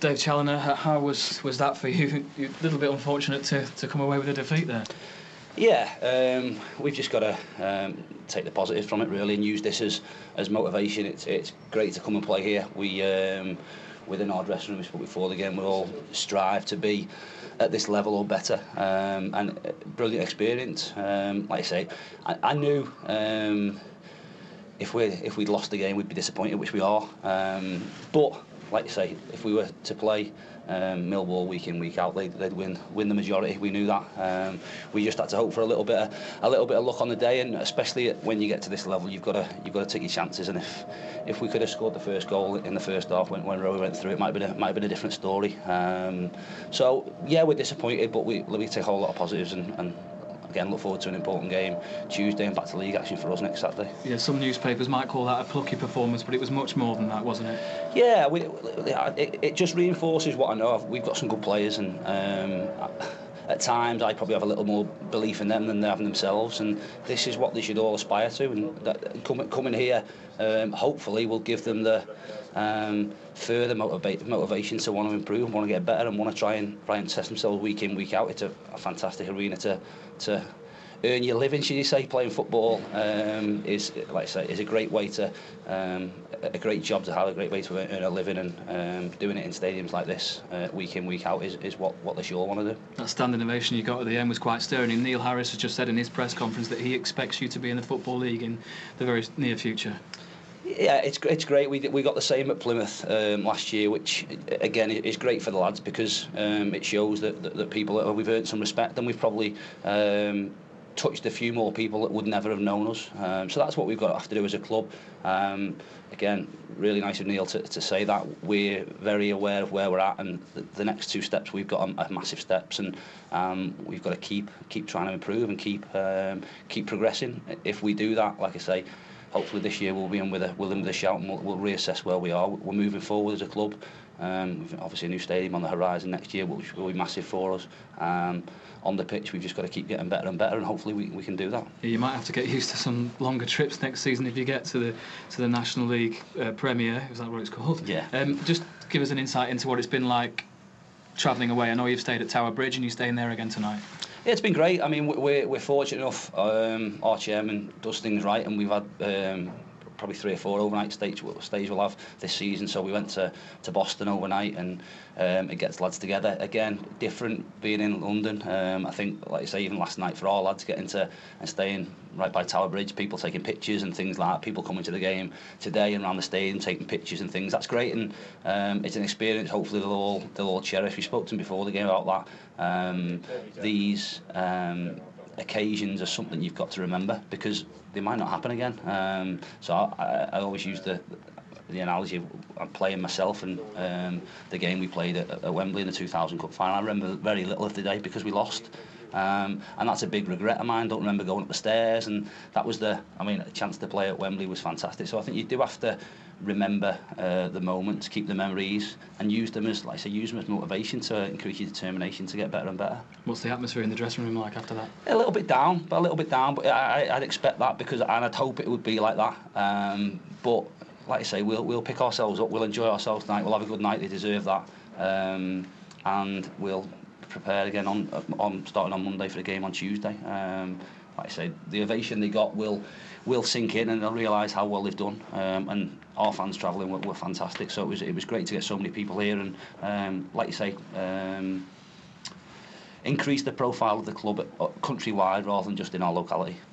Dave Challoner, how was that for you? A little bit unfortunate to come away with a defeat there. Yeah, we've just got to take the positives from it really and use this as motivation. It's great to come and play here. We within our dressing room, we spoke before the game, we all strive to be at this level or better, and brilliant experience. Like I say, I knew if we'd lost the game we'd be disappointed, which we are, but like you say, if we were to play Millwall week in week out, they'd win the majority. We knew that. We just had to hope for a little bit of luck on the day, and especially when you get to this level, you've got to take your chances. And if we could have scored the first goal in the first half when Rowe went through, it might have been a different story. So yeah, we're disappointed, but we take a whole lot of positives and again, look forward to an important game Tuesday and back to league action for us next Saturday. Yeah, some newspapers might call that a plucky performance, but it was much more than that, wasn't it? Yeah, it just reinforces what I know. We've got some good players, and at times I probably have a little more belief in them than they have in themselves, and this is what they should all aspire to. And that, coming here, hopefully, will give them the further motivation to want to improve, want to get better, and want to try and test themselves week in, week out. It's a fantastic arena to earn your living, should you say. Playing football is, like I say, is a great way to a great job to have, a great way to earn a living, and doing it in stadiums like this week in, week out is what they sure want to do. That standing ovation you got at the end was quite stirring, and Neil Harris has just said in his press conference that he expects you to be in the Football League in the very near future. Yeah, it's great. We got the same at Plymouth last year, which again is great for the lads, because it shows that people, we've earned some respect, and we've probably touched a few more people that would never have known us. So that's what we've got to have to do as a club. Again, really nice of Neil to say that. We're very aware of where we're at, and the next two steps we've got are massive steps, and we've got to keep trying to improve and keep progressing. If we do that, like I say, hopefully this year we'll be in with a shout, and we'll reassess where we are. We're moving forward as a club. We've obviously a new stadium on the horizon next year, which will be massive for us. On the pitch, we've just got to keep getting better and better, and hopefully we can do that. Yeah, you might have to get used to some longer trips next season if you get to the National League Premier. Is that what it's called? Yeah. Just give us an insight into what it's been like travelling away. I know you've stayed at Tower Bridge, and you're staying there again tonight. Yeah, it's been great. I mean, we're fortunate enough. Our chairman does things right, and we've had probably 3 or 4 overnight stays we'll have this season. So we went to Boston overnight, and it gets lads together again. Different being in London. I think, like I say, even last night for our lads getting to and staying right by Tower Bridge, people taking pictures and things like that. People coming to the game today and around the stadium taking pictures and things. That's great, and it's an experience. Hopefully they'll all cherish. We spoke to them before the game about that. These occasions are something you've got to remember, because they might not happen again. So I always use the analogy of I'm playing myself, and the game we played at Wembley in the 2000 Cup final. I remember very little of the day because we lost, and that's a big regret of mine. Don't remember going up the stairs, and that was a chance to play at Wembley was fantastic. So I think you do have to remember the moments, keep the memories, and use them as, like I say, use them as motivation to increase your determination to get better and better. What's the atmosphere in the dressing room like after that? A little bit down, but I'd expect that, and I'd hope it would be like that. But like I say, we'll pick ourselves up, we'll enjoy ourselves tonight, we'll have a good night. They deserve that, and we'll prepare again on starting on Monday for the game on Tuesday. Like I say, the ovation they got will sink in, and they'll realise how well they've done. And our fans travelling were fantastic. So it was great to get so many people here, and like you say, increase the profile of the club countrywide rather than just in our locality.